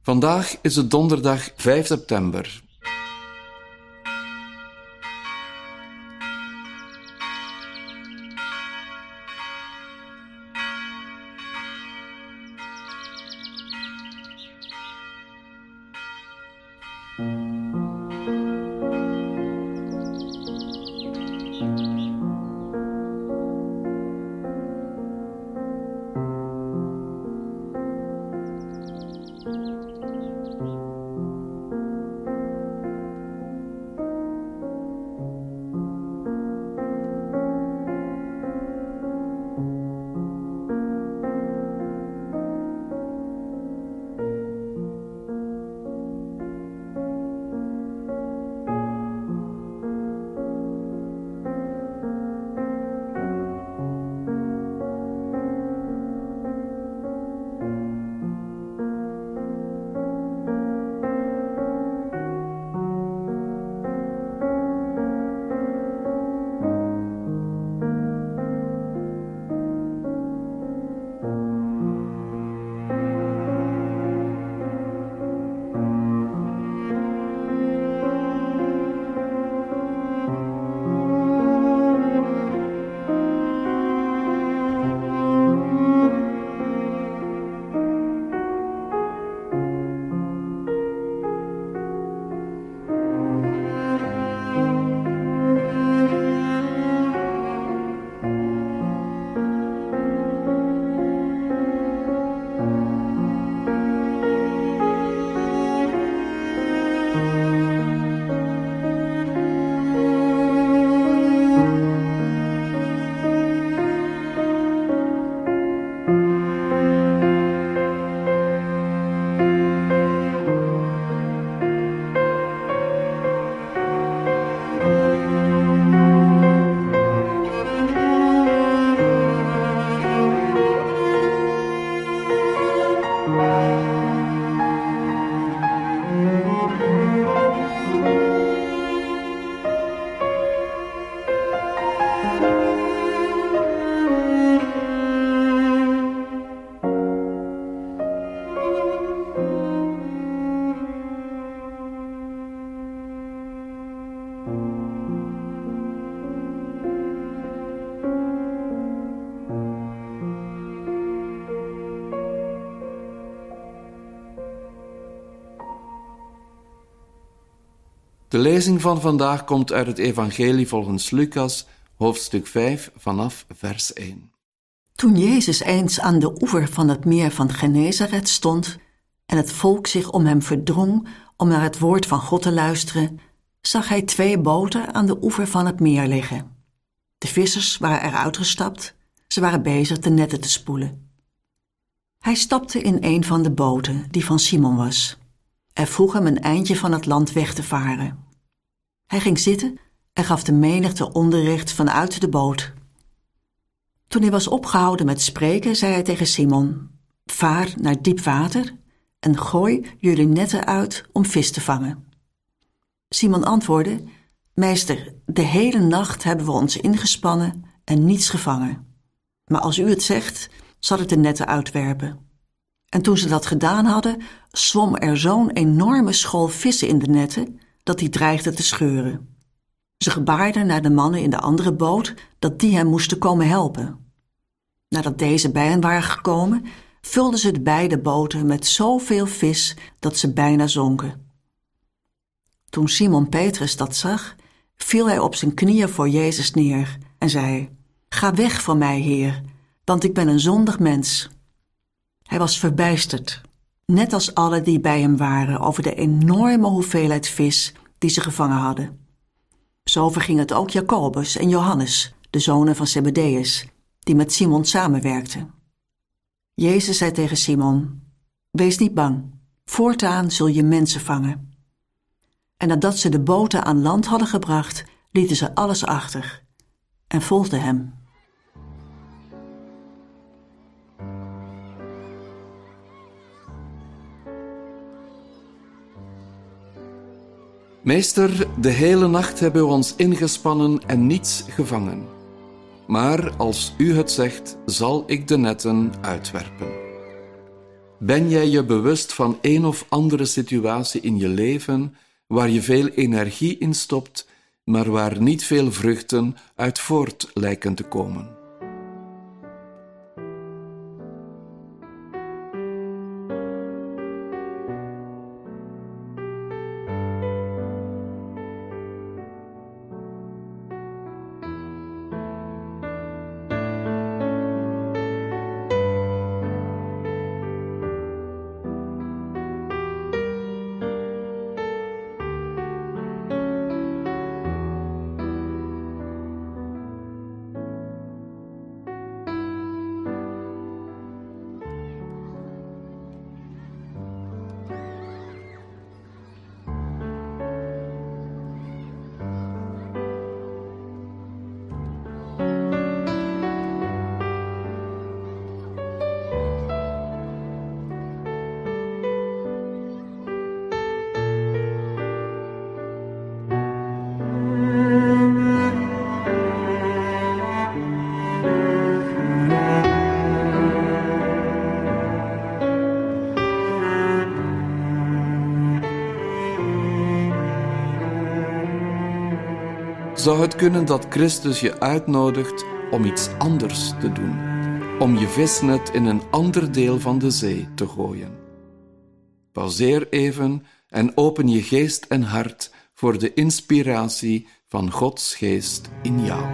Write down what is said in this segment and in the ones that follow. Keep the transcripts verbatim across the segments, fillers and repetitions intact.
Vandaag is het donderdag vijf september. De lezing van vandaag komt uit het Evangelie volgens Lucas, hoofdstuk vijf, vanaf vers één. Toen Jezus eens aan de oever van het meer van Genezaret stond en het volk zich om hem verdrong om naar het woord van God te luisteren, zag hij twee boten aan de oever van het meer liggen. De vissers waren eruit gestapt, ze waren bezig de netten te spoelen. Hij stapte in een van de boten, die van Simon was, en vroeg hem een eindje van het land weg te varen. Hij ging zitten en gaf de menigte onderricht vanuit de boot. Toen hij was opgehouden met spreken, zei hij tegen Simon: vaar naar diep water en gooi jullie netten uit om vis te vangen. Simon antwoordde: meester, de hele nacht hebben we ons ingespannen en niets gevangen. Maar als u het zegt, zal ik de netten uitwerpen. En toen ze dat gedaan hadden, zwom er zo'n enorme school vissen in de netten dat die dreigde te scheuren. Ze gebaarden naar de mannen in de andere boot dat die hem moesten komen helpen. Nadat deze bij hen waren gekomen, vulden ze de beide boten met zoveel vis dat ze bijna zonken. Toen Simon Petrus dat zag, viel hij op zijn knieën voor Jezus neer en zei: ga weg van mij, Heer, want ik ben een zondig mens. Hij was verbijsterd, net als alle die bij hem waren, over de enorme hoeveelheid vis die ze gevangen hadden. Zo verging het ook Jacobus en Johannes, de zonen van Zebedeus, die met Simon samenwerkten. Jezus zei tegen Simon: wees niet bang, voortaan zul je mensen vangen. En nadat ze de boten aan land hadden gebracht, lieten ze alles achter en volgden hem. Meester, de hele nacht hebben we ons ingespannen en niets gevangen. Maar als u het zegt, zal ik de netten uitwerpen. Ben jij je bewust van een of andere situatie in je leven waar je veel energie in stopt, maar waar niet veel vruchten uit voort lijken te komen? Zou het kunnen dat Christus je uitnodigt om iets anders te doen, om je visnet in een ander deel van de zee te gooien? Pauzeer even en open je geest en hart voor de inspiratie van Gods geest in jou.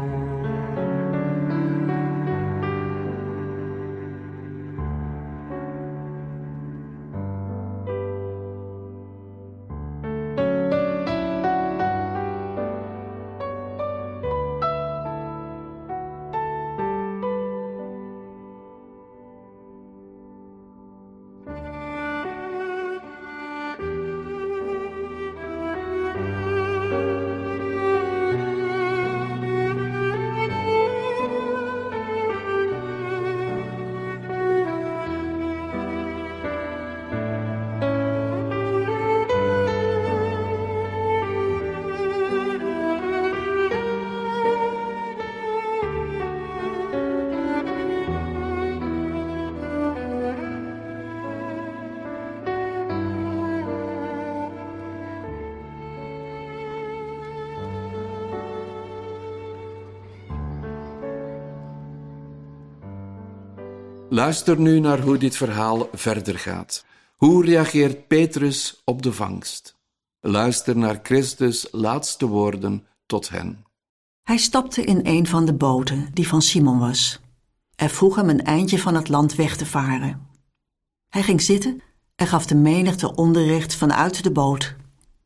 Luister nu naar hoe dit verhaal verder gaat. Hoe reageert Petrus op de vangst? Luister naar Christus' laatste woorden tot hen. Hij stapte in een van de boten die van Simon was. Er vroeg hem een eindje van het land weg te varen. Hij ging zitten en gaf de menigte onderricht vanuit de boot.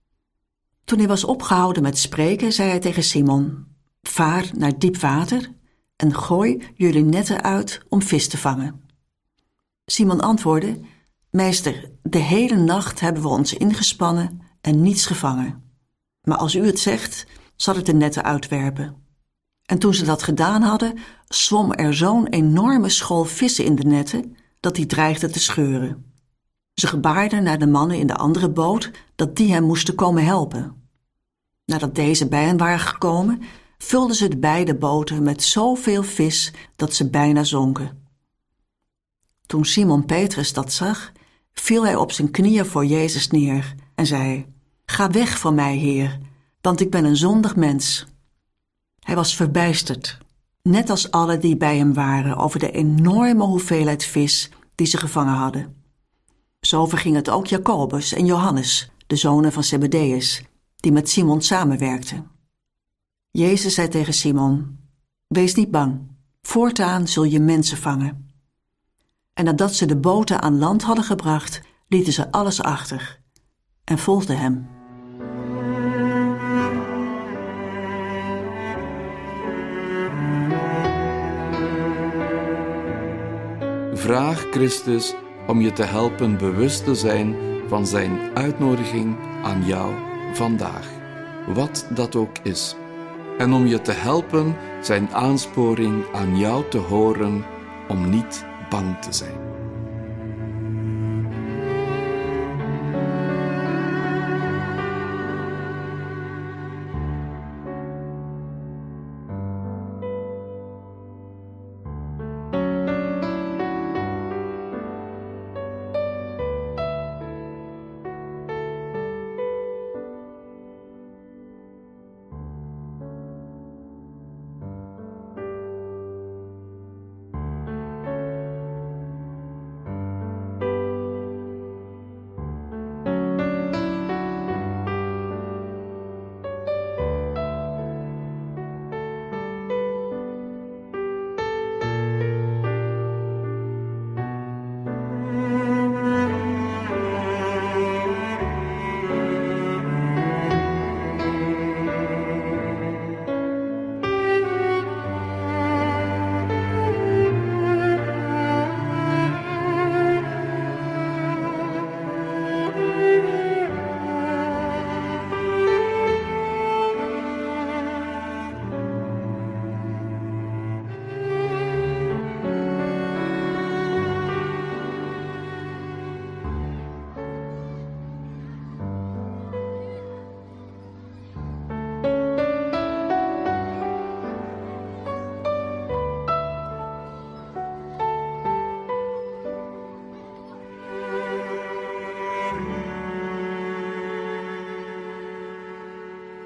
Toen hij was opgehouden met spreken, zei hij tegen Simon: vaar naar diep water en gooi jullie netten uit om vis te vangen. Simon antwoordde: meester, de hele nacht hebben we ons ingespannen en niets gevangen. Maar als u het zegt, zal ik de netten uitwerpen. En toen ze dat gedaan hadden, zwom er zo'n enorme school vissen in de netten dat die dreigden te scheuren. Ze gebaarden naar de mannen in de andere boot dat die hem moesten komen helpen. Nadat deze bij hen waren gekomen, vulden ze de beide boten met zoveel vis dat ze bijna zonken. Toen Simon Petrus dat zag, viel hij op zijn knieën voor Jezus neer en zei: ga weg van mij, Heer, want ik ben een zondig mens. Hij was verbijsterd, net als alle die bij hem waren, over de enorme hoeveelheid vis die ze gevangen hadden. Zo verging het ook Jacobus en Johannes, de zonen van Zebedeus, die met Simon samenwerkten. Jezus zei tegen Simon: wees niet bang, voortaan zul je mensen vangen. En nadat ze de boten aan land hadden gebracht, lieten ze alles achter en volgden hem. Vraag Christus om je te helpen bewust te zijn van zijn uitnodiging aan jou vandaag, wat dat ook is. En om je te helpen zijn aansporing aan jou te horen om niet bang te zijn.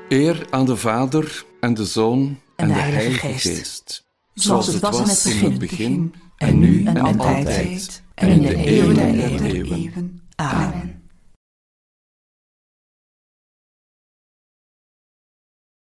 Eer aan de Vader en de Zoon en de Heilige Geest. Zoals het was in het begin, en nu en altijd, en in de eeuwen der eeuwen. Amen.